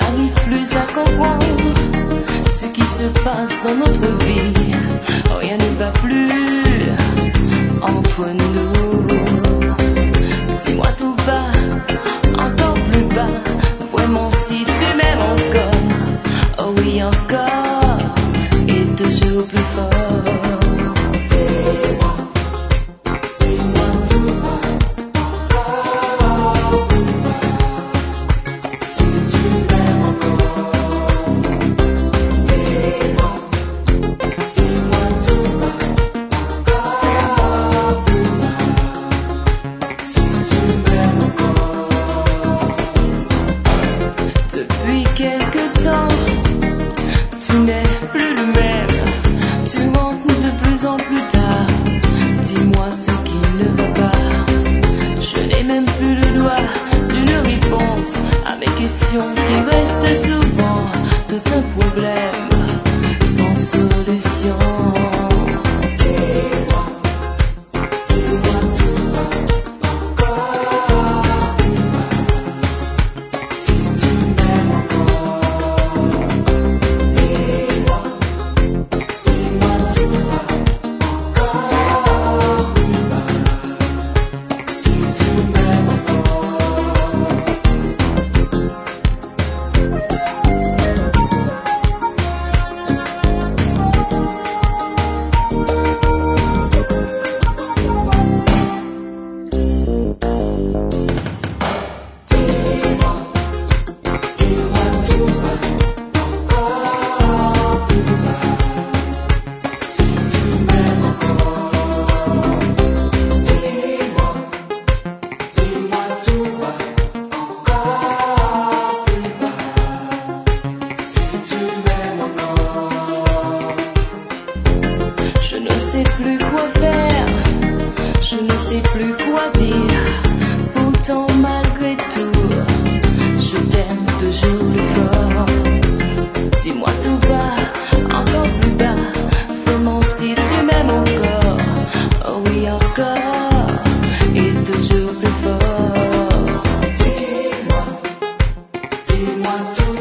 n'arrive plus à comprendre ce qui se passe dans notre vie. Rien ne va plus entre nous. Dis-moi tout bas, encore plus bas, vraiment si tu m'aimes encore. Oh oui encore, et toujours plus fort. Depuis quelque temps, tu n'es plus le même. Tu rentres de plus en plus tard. Dis-moi ce qui ne va pas. Je n'ai même plus le droit d'une réponse à mes questions qui restent souvent tout un problème sans solution. Je ne sais plus quoi faire, je ne sais plus quoi dire. Pourtant malgré tout, je t'aime toujours plus fort. Dis-moi tout bas, encore plus bas, vraiment si tu m'aimes encore. Oh oui encore, et toujours plus fort. Dis-moi tout.